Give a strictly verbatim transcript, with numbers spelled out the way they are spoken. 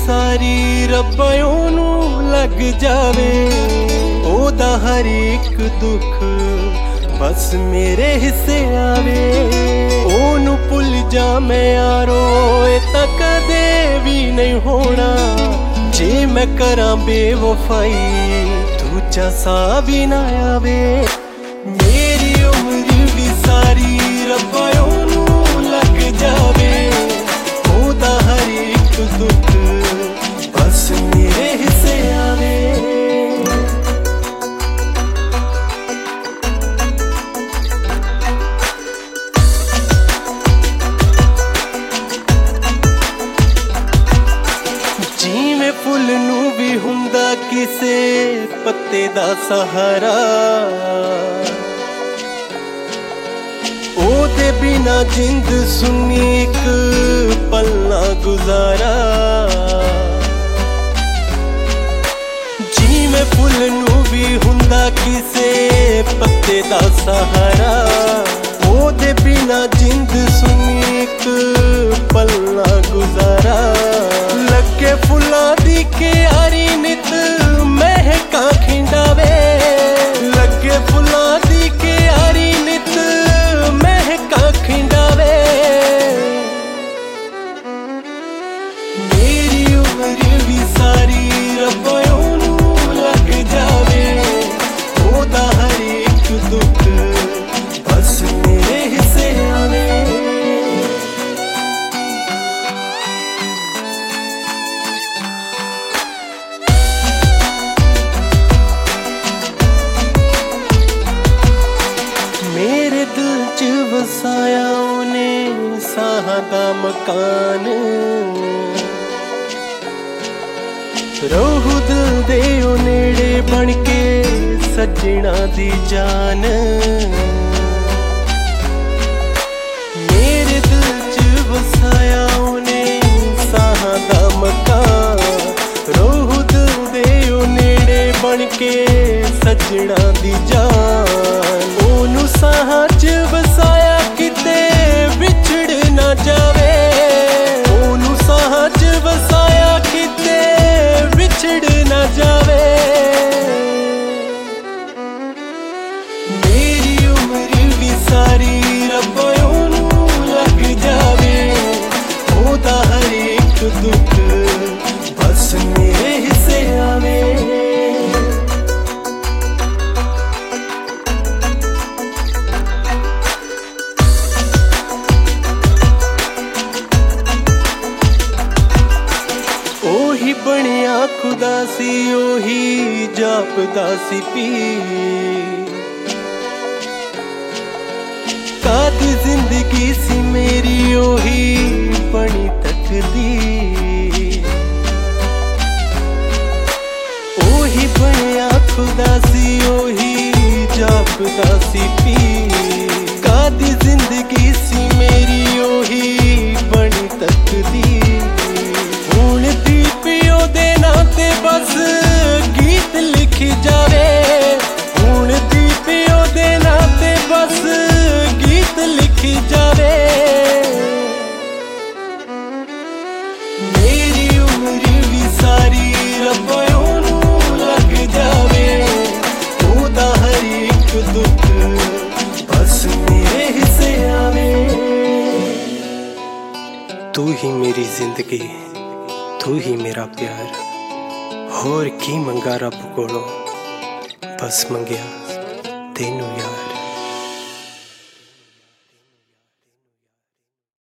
सारी रब्बा ओनू लग जावे, ओदा हर एक दुख बस मेरे हिस्से आवे। ओनू भुल जा मैं यारो ए तां कदे भी नहीं होना, जे मैं करां बेवफाई तू चा भी ना आवे। मेरी उम्र भी सारी रब्बा ओनू लग जावे, ओदा हर एक दुख बस मेरे हिस्से आवे। जिवें फुल नू भी हुंदा किसे पत्ते दा सहारा, ओदे बिना जिंद सुनी एक पल ना गुजारा। जिवें फुल नू भी हुंदा किसे पत्ते दा सहारा, ओदे बिना जिंद सुनी एक पल ना गुजारा। लगे फुल्लां दी क्यारी नित महका खिंडावे, लगे फुल्लां दी क्यारी नित महका खिंडावे। मेरी उम्र भी सारी रब्बा ओनू लग जावे, ओदा हर एक दुख बस मेरे हिस्से आवे। मेरे दिल च वसाया ओने साहां दा मकान, रहू दिल दे ओ नेड़े बन के सजना दी जान। मेरे दिल च वसाया ओने साहां दा मकान, रहू दिल दे ओ नेड़े बन के सजना दी जान। ओनू साहां च वसाया किते विछड़ ना जावे, ओनू साहां च वसाया किते विछड़ ना जावे। मेरी उम्र भी सारी रब्बा ओनू लग जावे, ओदा हर एक दुख बस मेरे हिस्से आवे। ओही बनिया खुदा सी ओही जापदा सी पी, कादी जिंदगी सी मेरी ओही बनी तकदीर। ओही बनिया खुदा सी ओही जापदा सी पी, कादी जिंदगी सी मेरी ओही बनी तकदीर। हुण दी पियो दे नाते बस गीत लिखी जावे, हुण दी पियो दे नाते बस गीत लिखी जावे। मेरी उम्र भी सारी रब्बा ओनू लग जावे, ओदा हर एक दुख बस मेरे हिस्से आवे। तू ही मेरी जिंदगी, तू ही मेरा प्यार, होर की मंगा रब कोलों, बस मंगया तेनू यार।